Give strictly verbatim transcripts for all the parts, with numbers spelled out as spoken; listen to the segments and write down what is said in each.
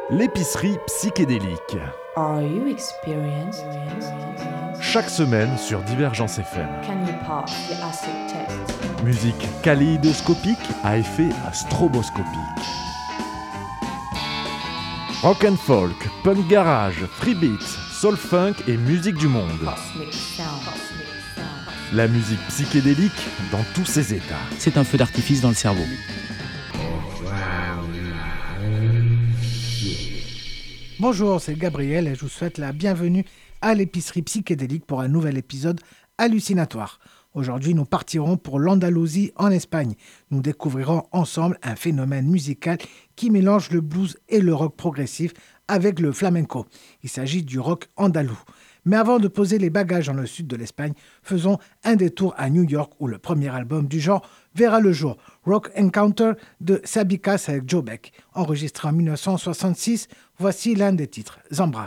L'épicerie psychédélique. Are you experienced? Chaque semaine sur Divergence F M. Can you pass the acid test? Musique kaléidoscopique à effet stroboscopique. Rock and folk, punk garage, free beat, soul funk et musique du monde. Cosmic sound. Cosmic sound. La musique psychédélique dans tous ses états. C'est un feu d'artifice dans le cerveau. Bonjour, c'est Gabriel et je vous souhaite la bienvenue à l'épicerie psychédélique pour un nouvel épisode hallucinatoire. Aujourd'hui, nous partirons pour l'Andalousie en Espagne. Nous découvrirons ensemble un phénomène musical qui mélange le blues et le rock progressif avec le flamenco. Il s'agit du rock andalou. Mais avant de poser les bagages dans le sud de l'Espagne, faisons un détour à New York où le premier album du genre verra le jour, Rock Encounter de Sabicas avec Joe Beck. Enregistré en dix-neuf cent soixante-six, voici l'un des titres, Zambra.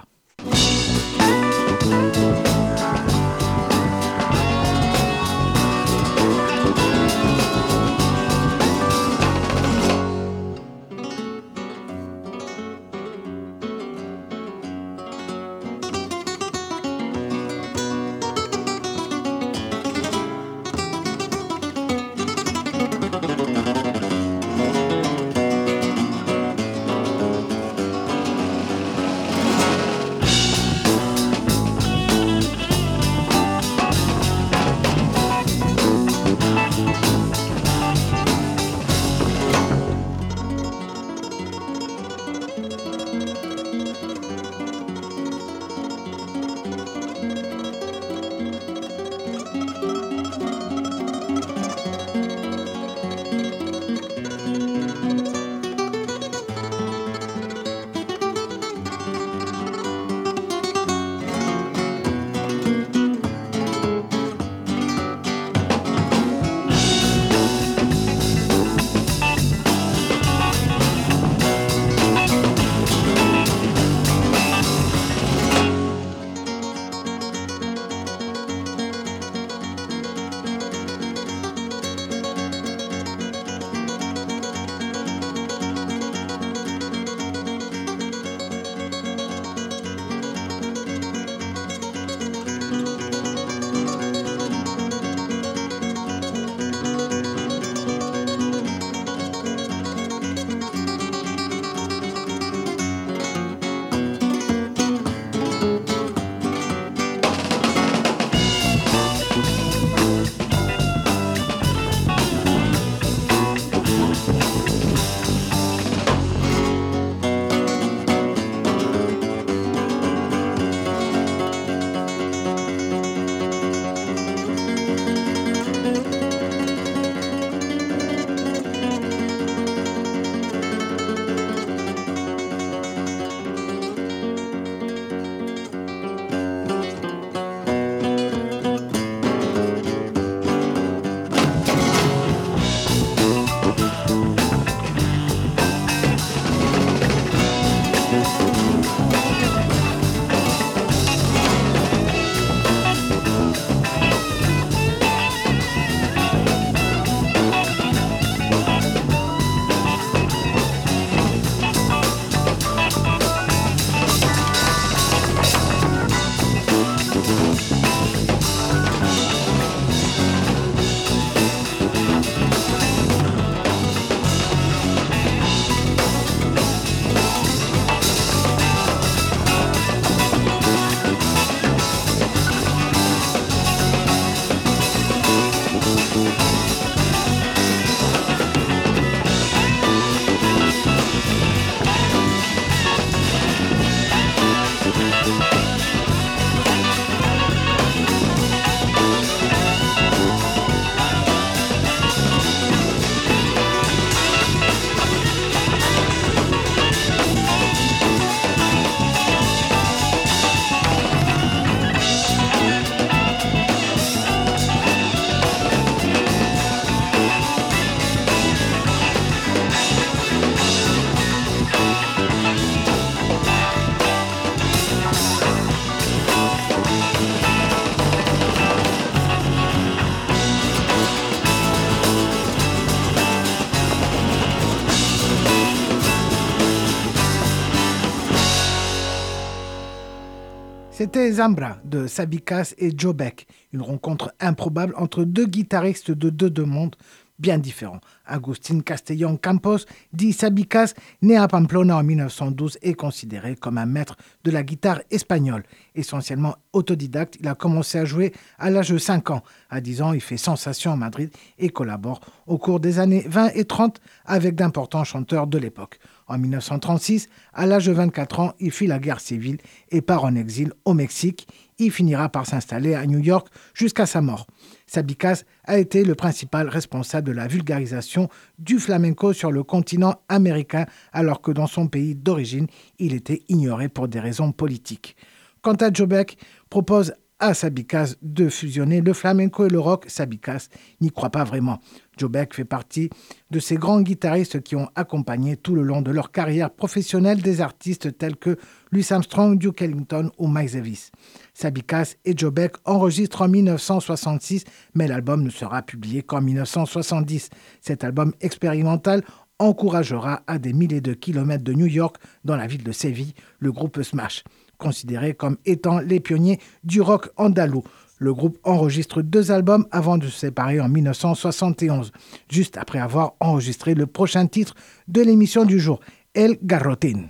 C'était Zambra de Sabicas et Joe Beck, une rencontre improbable entre deux guitaristes de deux, deux mondes bien différents. Agustín Castellón Campos, dit Sabicas, né à Pamplona en mille neuf cent douze, est considéré comme un maître de la guitare espagnole. Essentiellement autodidacte, il a commencé à jouer à l'âge de cinq ans. À dix ans, il fait sensation à Madrid et collabore au cours des années vingt et trente avec d'importants chanteurs de l'époque. En mille neuf cent trente-six, à l'âge de vingt-quatre ans, il fuit la guerre civile et part en exil au Mexique. Il finira par s'installer à New York jusqu'à sa mort. Sabicas a été le principal responsable de la vulgarisation du flamenco sur le continent américain, alors que dans son pays d'origine, il était ignoré pour des raisons politiques. Quant à Joe Beck, propose à Sabicas de fusionner le flamenco et le rock. Sabicas n'y croit pas vraiment. Joe Beck fait partie de ces grands guitaristes qui ont accompagné tout le long de leur carrière professionnelle des artistes tels que Louis Armstrong, Duke Ellington ou Miles Davis. Sabicas et Joe Beck enregistrent en mille neuf cent soixante-six, mais l'album ne sera publié qu'en mille neuf cent soixante-dix. Cet album expérimental encouragera à des milliers de kilomètres de New York, dans la ville de Séville, le groupe Smash, considéré comme étant les pionniers du rock andalou. Le groupe enregistre deux albums avant de se séparer en mille neuf cent soixante et onze, juste après avoir enregistré le prochain titre de l'émission du jour, El Garrotín.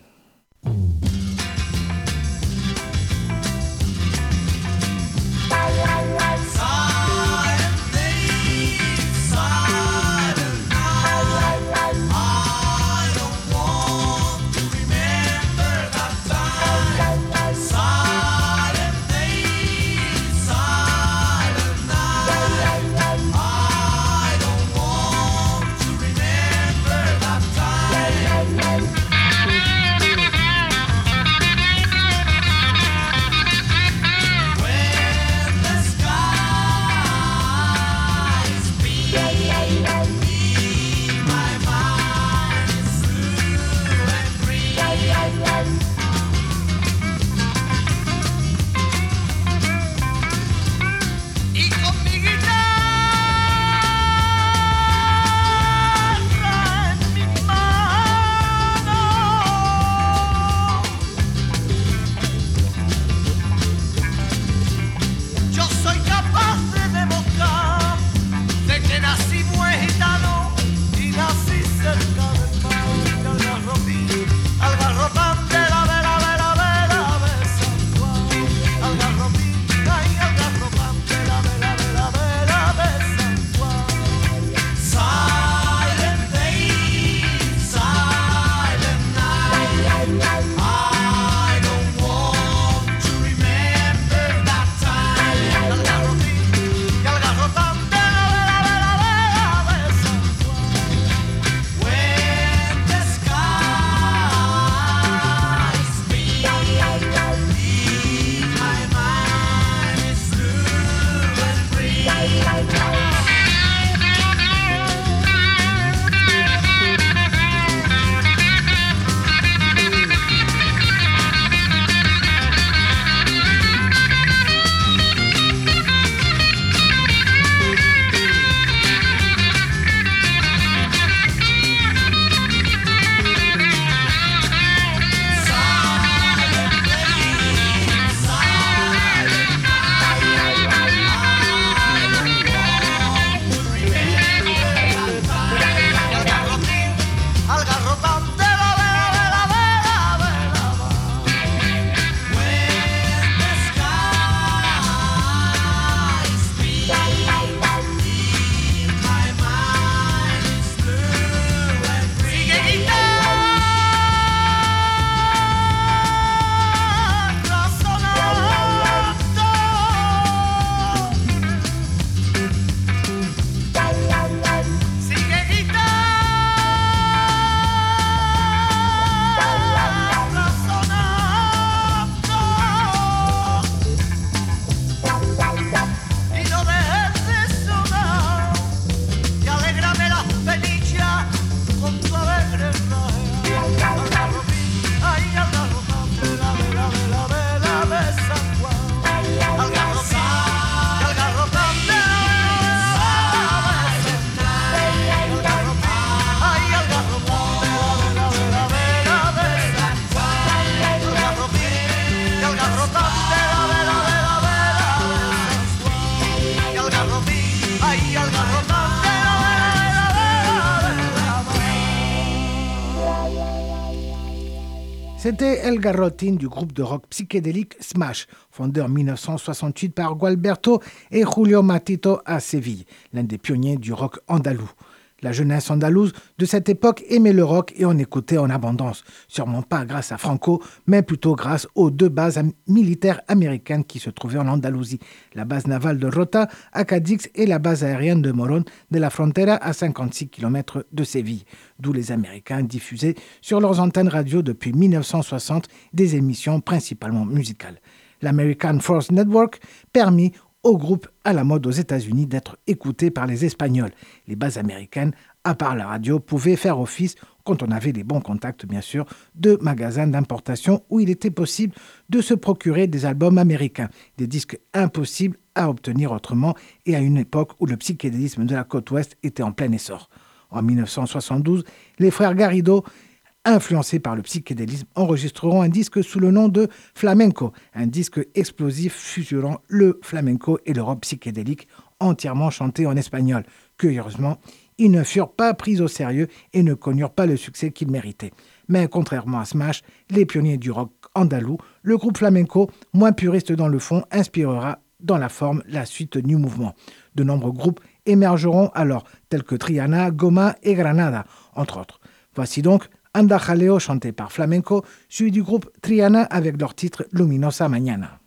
C'était El Garrotin du groupe de rock psychédélique Smash, fondé en dix-neuf cent soixante-huit par Gualberto et Julio Matito à Séville, l'un des pionniers du rock andalou. La jeunesse andalouse de cette époque aimait le rock et en écoutait en abondance, sûrement pas grâce à Franco, mais plutôt grâce aux deux bases am- militaires américaines qui se trouvaient en Andalousie, la base navale de Rota à Cadix et la base aérienne de Morón de la Frontera à cinquante-six kilomètres de Séville, d'où les Américains diffusaient sur leurs antennes radio depuis dix-neuf cent soixante des émissions principalement musicales. L'American Force Network permit au groupe à la mode aux États-Unis d'être écouté par les Espagnols. Les bases américaines, à part la radio, pouvaient faire office, quand on avait les bons contacts bien sûr, de magasins d'importation où il était possible de se procurer des albums américains, des disques impossibles à obtenir autrement et à une époque où le psychédélisme de la côte ouest était en plein essor. En dix-neuf cent soixante-douze, les frères Garrido, influencés par le psychédélisme, enregistreront un disque sous le nom de Flamenco, un disque explosif fusionnant le flamenco et le rock psychédélique, entièrement chanté en espagnol. Curieusement, ils ne furent pas pris au sérieux et ne connurent pas le succès qu'ils méritaient. Mais contrairement à Smash, les pionniers du rock andalou, le groupe flamenco, moins puriste dans le fond, inspirera dans la forme la suite du mouvement. De nombreux groupes émergeront alors, tels que Triana, Goma et Granada, entre autres. Voici donc Anda Jaleo chanté par Flamenco, suivi du groupe Triana avec leur titre Luminosa Mañana.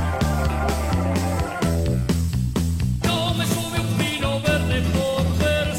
Yo me sube un vino verde por ver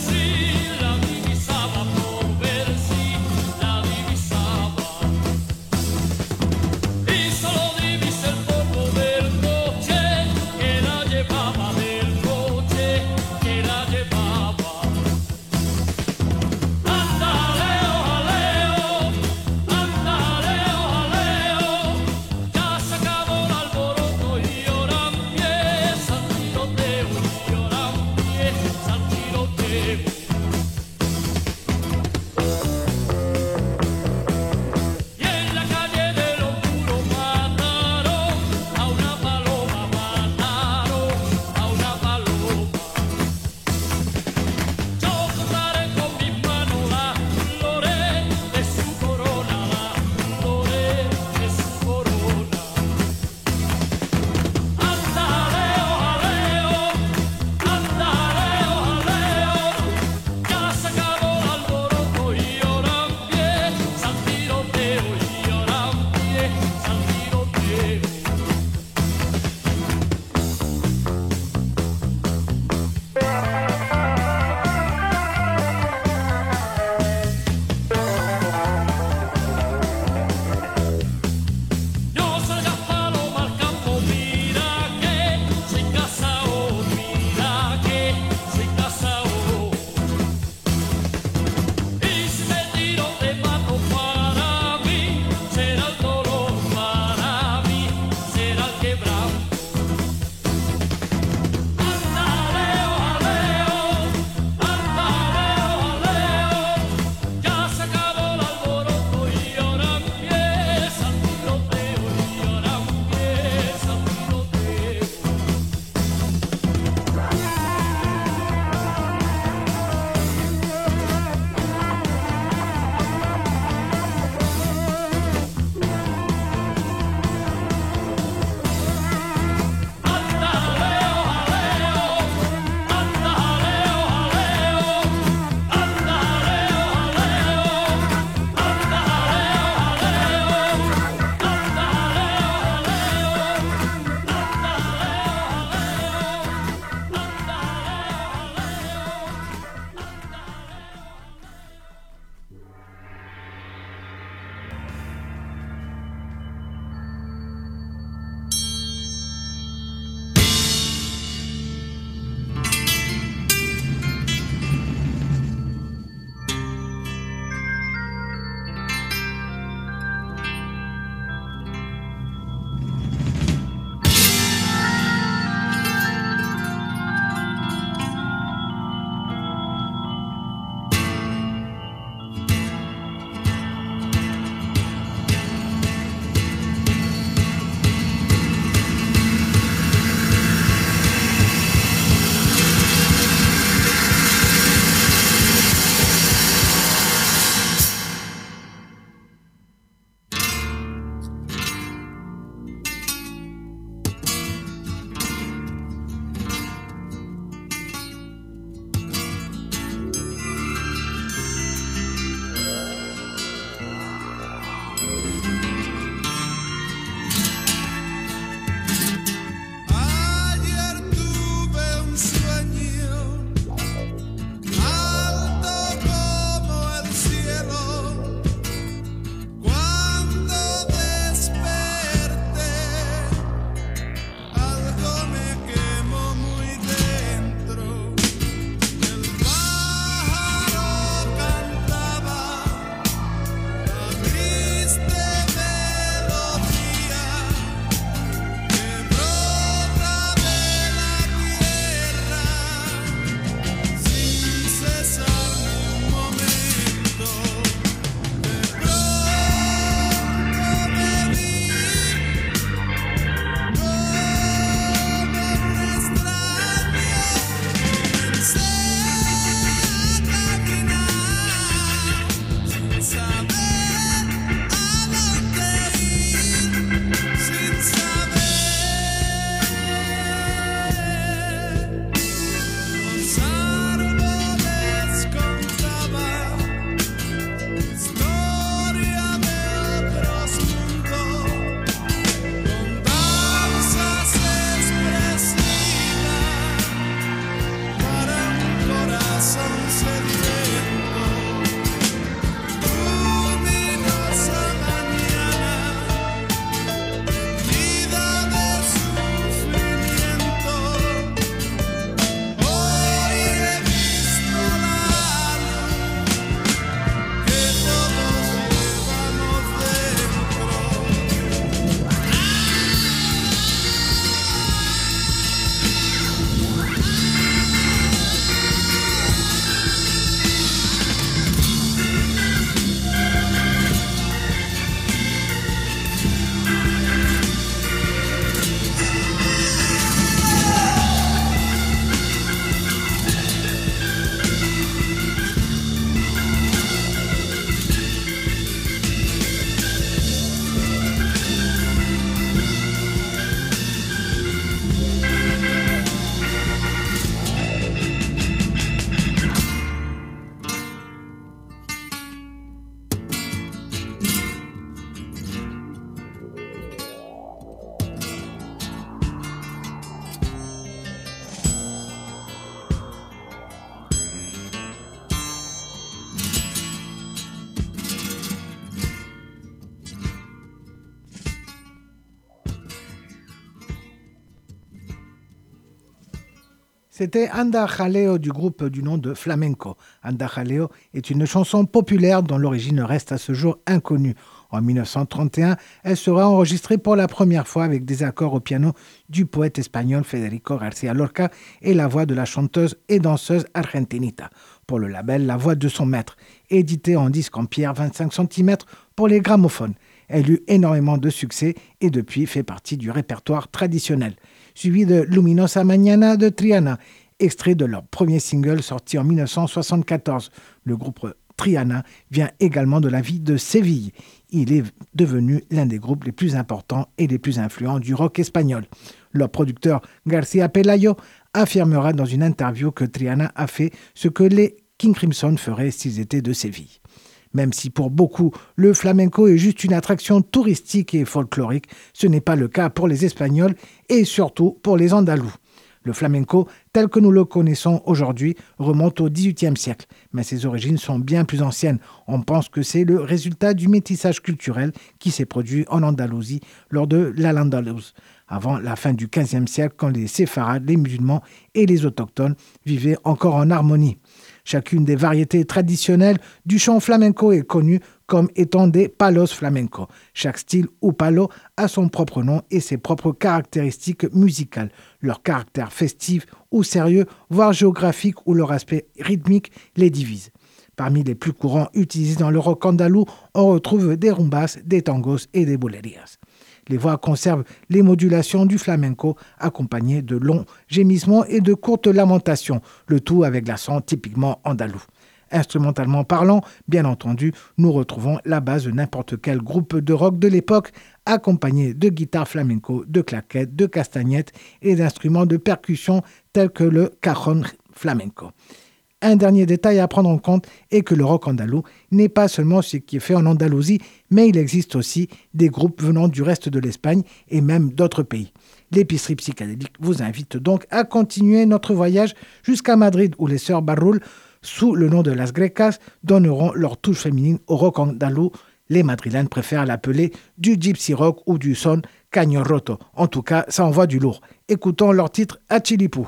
C'était Anda Jaleo du groupe du nom de Flamenco. Anda Jaleo est une chanson populaire dont l'origine reste à ce jour inconnue. En dix-neuf cent trente et un, elle sera enregistrée pour la première fois avec des accords au piano du poète espagnol Federico García Lorca et la voix de la chanteuse et danseuse Argentinita. Pour le label La Voix de son maître, édité en disque en pierre vingt-cinq centimètres pour les gramophones. Elle eut énormément de succès et depuis fait partie du répertoire traditionnel. Suivi de Luminosa Mañana de Triana, extrait de leur premier single sorti en dix-neuf cent soixante-quatorze. Le groupe Triana vient également de la ville de Séville. Il est devenu l'un des groupes les plus importants et les plus influents du rock espagnol. Leur producteur García Pelayo affirmera dans une interview que Triana a fait ce que les King Crimson feraient s'ils étaient de Séville. Même si pour beaucoup, le flamenco est juste une attraction touristique et folklorique, ce n'est pas le cas pour les Espagnols et surtout pour les Andalous. Le flamenco, tel que nous le connaissons aujourd'hui, remonte au dix-huitième siècle, mais ses origines sont bien plus anciennes. On pense que c'est le résultat du métissage culturel qui s'est produit en Andalousie lors de l'Al-Andalus, avant la fin du quinzième siècle, quand les séfarades, les musulmans et les autochtones vivaient encore en harmonie. Chacune des variétés traditionnelles du chant flamenco est connue comme étant des palos flamenco. Chaque style ou palo a son propre nom et ses propres caractéristiques musicales. Leur caractère festif ou sérieux, voire géographique ou leur aspect rythmique les divise. Parmi les plus courants utilisés dans le rock andalou, on retrouve des rumbas, des tangos et des bolerias. Les voix conservent les modulations du flamenco, accompagnées de longs gémissements et de courtes lamentations, le tout avec l'accent typiquement andalou. Instrumentalement parlant, bien entendu, nous retrouvons la base de n'importe quel groupe de rock de l'époque, accompagné de guitares flamenco, de claquettes, de castagnettes et d'instruments de percussion tels que le cajon flamenco. Un dernier détail à prendre en compte est que le rock andalou n'est pas seulement ce qui est fait en Andalousie, mais il existe aussi des groupes venant du reste de l'Espagne et même d'autres pays. L'épicerie psychédélique vous invite donc à continuer notre voyage jusqu'à Madrid où les sœurs Barrul, sous le nom de Las Grecas, donneront leur touche féminine au rock andalou. Les madrilènes préfèrent l'appeler du gypsy rock ou du son caño roto. En tout cas, ça envoie du lourd. Écoutons leur titre Achilipú.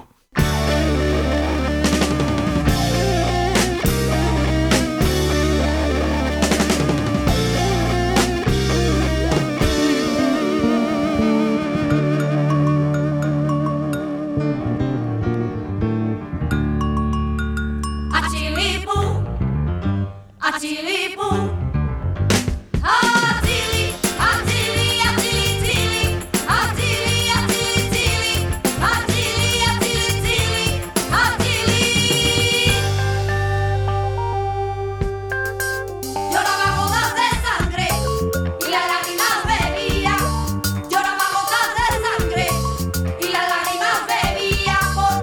Por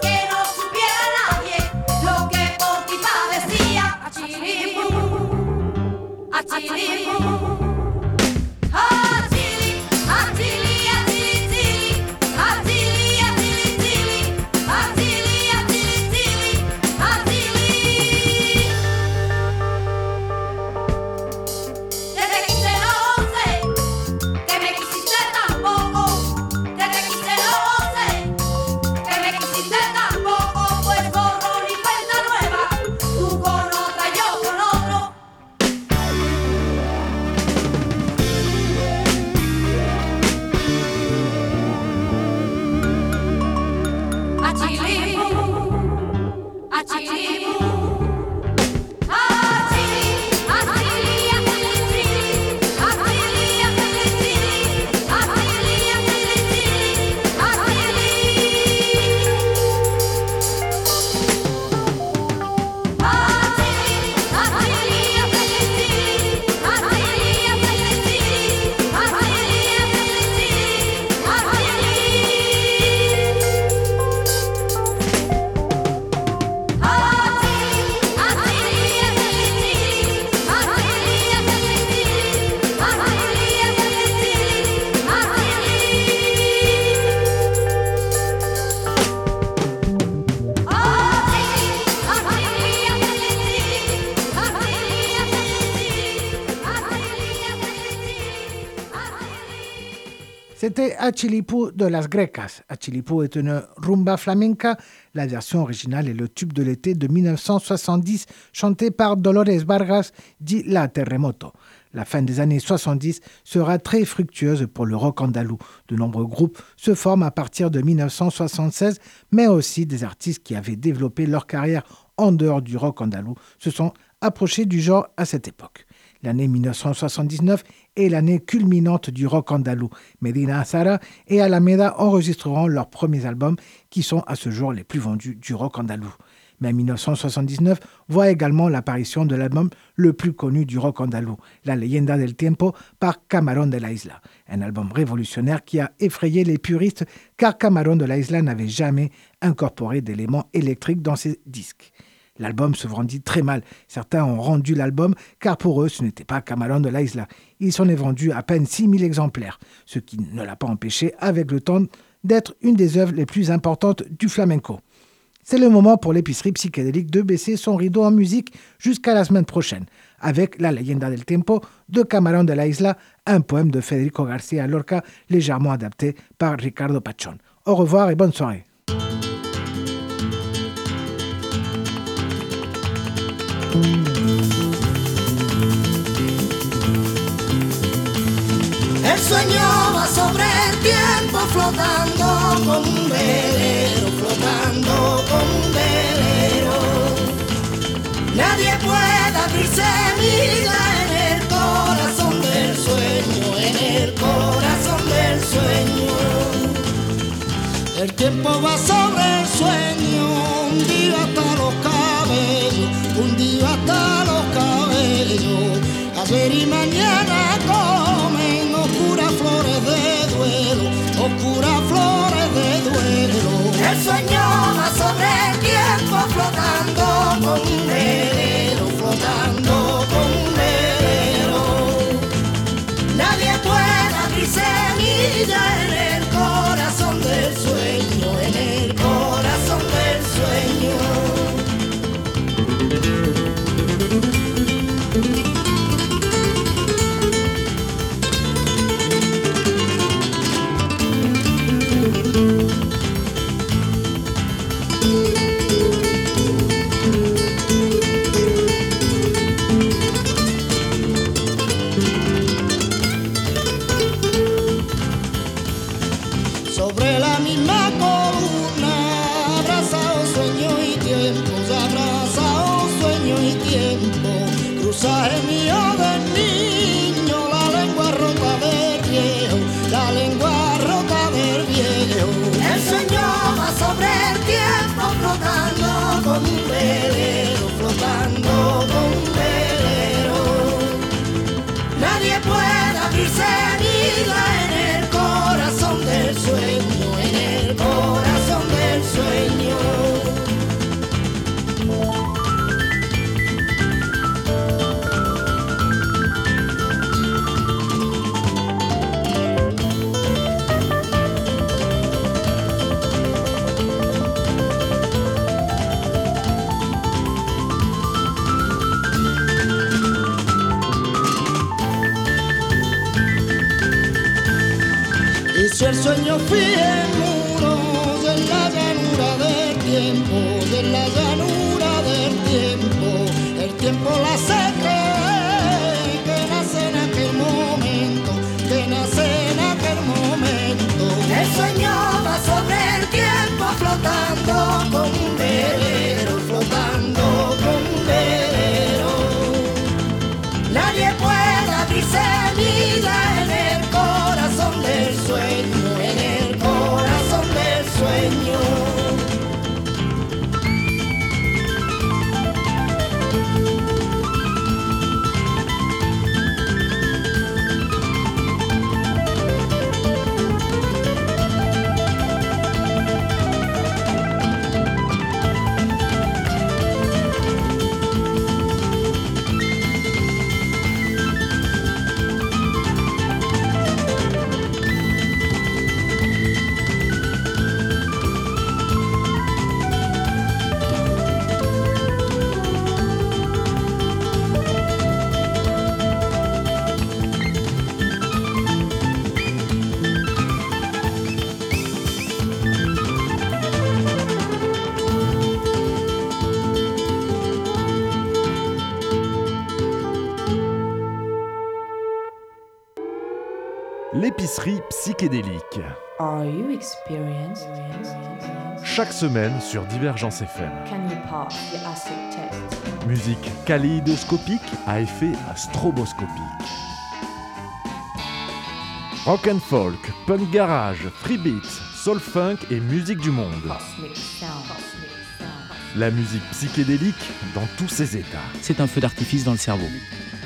C'était Achilipú de las Grecas. Achilipú est une rumba flamenca. La version originale est le tube de l'été de mille neuf cent soixante-dix, chanté par Dolores Vargas, dit La Terremoto. La fin des années soixante-dix sera très fructueuse pour le rock andalou. De nombreux groupes se forment à partir de mille neuf cent soixante-seize, mais aussi des artistes qui avaient développé leur carrière en dehors du rock andalou se sont approchés du genre à cette époque. L'année mille neuf cent soixante-dix-neuf est l'année culminante du rock andalou. Medina Zahara et Alameda enregistreront leurs premiers albums qui sont à ce jour les plus vendus du rock andalou. Mais mille neuf cent soixante-dix-neuf voit également l'apparition de l'album le plus connu du rock andalou, La Leyenda del Tiempo par Camarón de la Isla. Un album révolutionnaire qui a effrayé les puristes car Camarón de la Isla n'avait jamais incorporé d'éléments électriques dans ses disques. L'album se vendit très mal. Certains ont rendu l'album car pour eux, ce n'était pas Camarón de la Isla. Il s'en est vendu à peine six mille exemplaires, ce qui ne l'a pas empêché avec le temps d'être une des œuvres les plus importantes du flamenco. C'est le moment pour l'épicerie psychédélique de baisser son rideau en musique jusqu'à la semaine prochaine, avec La Leyenda del Tiempo de Camarón de la Isla, un poème de Federico García Lorca légèrement adapté par Ricardo Pachón. Au revoir et bonne soirée. El sueño va sobre el tiempo flotando como un velero, flotando como un velero. Nadie puede abrir semilla en el corazón del sueño, en el corazón del sueño. El tiempo va sobre el sueño, un día hasta los cabellos, un día hasta los cabellos. Ayer y mañana comen oscuras flores de duelo, oscuras flores de duelo. El sueño va sobre el tiempo flotando como un velero, flotando como un velero. Nadie puede abrir semilla en el corazón del sueño, en el corazón del sueño. Sobre la misma columna, abrazado sueño y tiempo, abrazado sueño y tiempo, cruzaje mío del niño, la lengua rota del viejo, la lengua rota del viejo. El sueño va sobre el tiempo flotando como un velero, flotando como un velero. Nadie puede abrir semilla en el corazón del sueño, en el corazón del sueño. Y si el sueño fije muros en la llanura del tiempo, de la llanura del tiempo, el tiempo la hace creer que nace en aquel momento, que nace en aquel momento. El sueño va sobre el tiempo flotando como un velero, flotando como un velero. Nadie puede abrir semilla en el corazón del sueño, en el corazón del sueño. l'épicerie psychédélique. Are you experienced? Chaque semaine sur Divergence F M. Can you pass the acid test? Musique kaléidoscopique à effet stroboscopique. Rock and folk, punk garage, free beats, soul funk et musique du monde. Cosmic sound. Cosmic sound. La musique psychédélique dans tous ses états. C'est un feu d'artifice dans le cerveau.